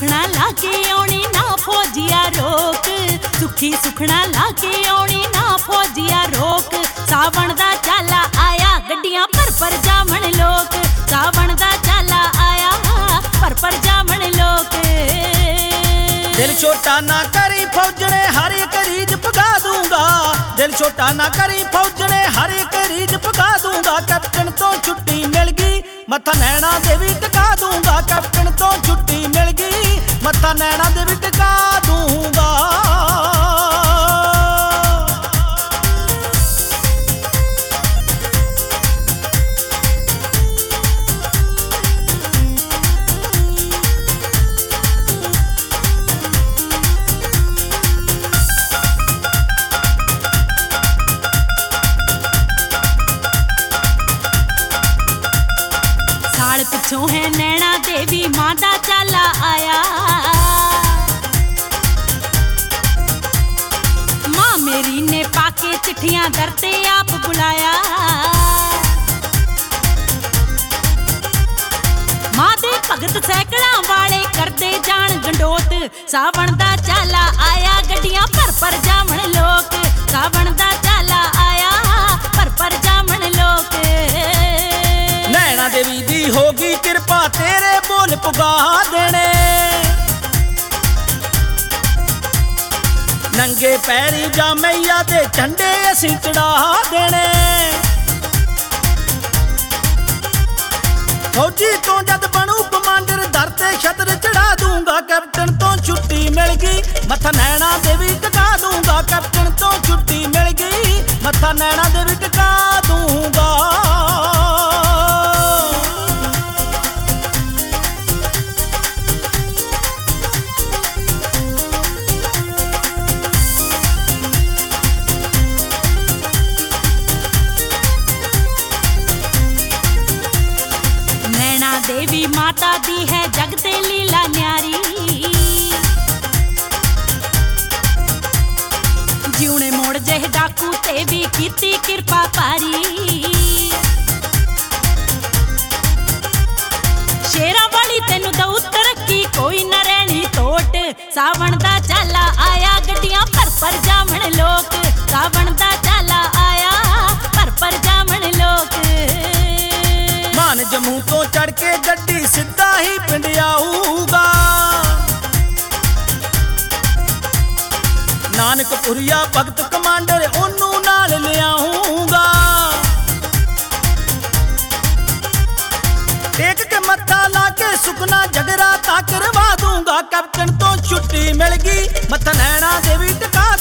सुखना लाके आउणी ना फौजिया रोक, सुखी सुखना लाके आउणी ना फौजिया रोक। सावण दा चाला आया गड्डियां पर जामण लोक, सावण दा चाला आया पर जामण लोक। दिल छोटा ना करी फौजने हर एक रीज पगा दूंगा, दिल छोटा ना करी फौजने हर एक रीज पगा दूंगा। कैप्टन तो छुट्टी मिल गई मत्था नैना दे भी टिका दूंगा, कैप्टन तो छुट्टी मिल गई मत्था नैना दे भी टिका दूंगा। पिछों है नैना देवी मां दा चाला आया, मां मेरी ने पाके चिट्ठियां दरते आप बुलाया। मां दे भगत सैकड़ा वाले करते जान गंडोत, सावण दा चाला आया गड्डियां पर जामण लोक, सावण दा चाला आया पर जामण लोक। नैना देवी दी होगी कृपा तेरे बोल पुगा देने, नंगे पैरी जा मैया दे झंडे असीं चढ़ा देने। फौजी तो जद बनू कमांडर दर ते छतर चढ़ा दूंगा, कैप्टन तो छुट्टी मिल गई मत्था नैना देवी टिका दूंगा, कैप्टन तो छुट्टी मिल गई मत्था नैना देवी टिका दूंगा। देवी माता दी है जगते लीला न्यारी, जिउने मोड़ जह डाकू ते भी कीती कृपा पारी। शेरा वाली तेनू दऊ तरक्की कोई न रहनी तोट, सावण दा चाला आया गड्डियां पर जामण लोक, सावण दा चाला आया पर जामण लोक। मान जम्मू तो चढ़ के गड्डी सिद्धा ही पिंड आऊगा, नानकपुरिया भगत कमांडर ओनू नाल ले आऊंगा। टेक के मत्था लाके सुखना जगराता करवा दूंगा, कैप्टन तो छुट्टी मिल गई मत्था नैना देवी टिका